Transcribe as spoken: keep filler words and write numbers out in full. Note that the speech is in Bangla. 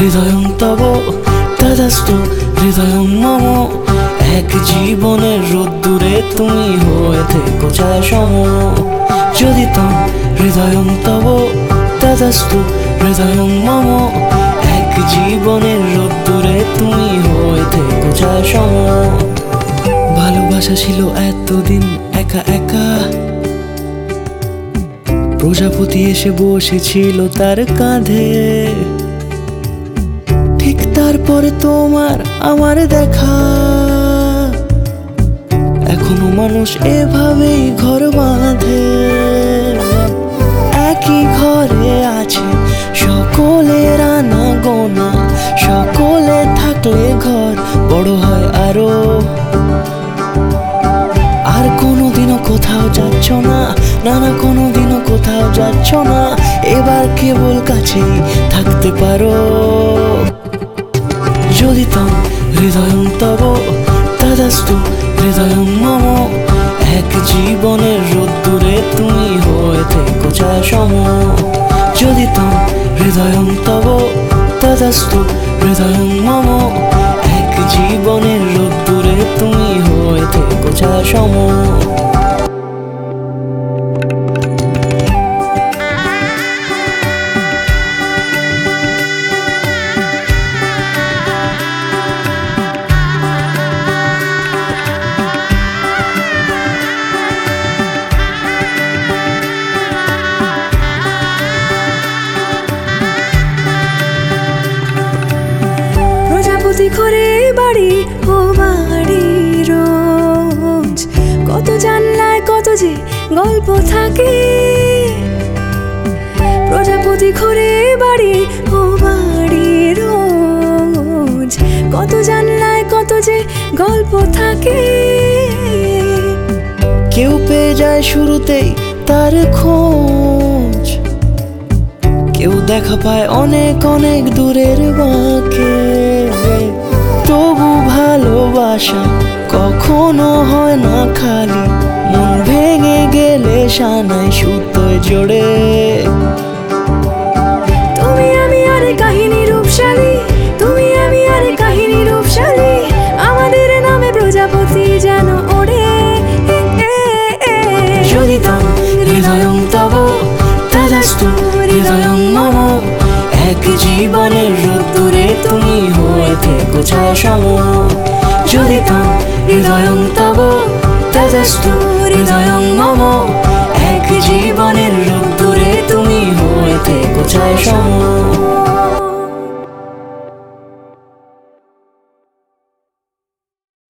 হৃদয়ং তব তদস্তু হৃদয়ং মম। এক জীবনের রোদ্দুরে তুমি হয়ে থেকো ছায়া সম। যদি তং হৃদয়ং তব তদস্তু হৃদয়ং মম। এক জীবনের রোদ্দুরে তুমি হয়ে থেকো ছায়া সম। ভালোবাসা ছিল এতদিন একা একা, প্রজাপতি এসে বসেছিল তার কাঁধে। ঠিক তারপরে তোমার আমার দেখা, এখনো মানুষ এভাবেই ঘর বাঁধে। একই ঘরে আছে সকলের আনা গোনা, সকলে থাকলে ঘর বড় হয় আরো। আর কোনোদিনও কোথাও যাচ্ছ না, না না কোনোদিনও কোথাও যাচ্ছ না, এবার কেবল কাছেই থাকতে পারো। যদি তং হৃদয়ং তব তদস্তু হৃদয়ং মম। এক জীবনের রোদ্দুরে তুমি হয়ে থেকো ছায়া সম। যদি তং হৃদয়ং তব তদস্তু হৃদয়ং মম। এক জীবনের রোদ্দুরে তুমি হয়ে থেকো ছায়া সম। প্রজাপতি ঘরে বাড়ি ও বাড়ি রোজ, কত জানলায় কত যে গল্প থাকে। প্রজাপতি ঘরে বাড়ি ও বাড়ি রোজ, কত জানলায় কত যে গল্প থাকে। কেউ পেয়ে যায় শুরুতেই তার খোঁজ, কেউ দেখা পায় অনেক অনেক দূরের বাঁকে। তবু ভালোবাসা কখনো হয় না খালি, মন ভেঙে গেলে সানাই সুতোয় জোড়ে। তুমি আমি আরে কাহিনী রূপশালী, তুমি আমি আরে কাহিনী রূপশালী, আমাদের নামে প্রজাপতি যেন ওড়ে। যদি তং হৃদয়ং তব তদস্তু হৃদয়ং মম। এক জীবনের রোদ্দুরে তুমি হয়ে থেকো ছায়া সম। যদি তং হৃদয়ং তব তদস্তু হৃদয়ং মম। এক জীবনের রোদ্দুরে তুমি হয়ে থেকো ছায়া সম।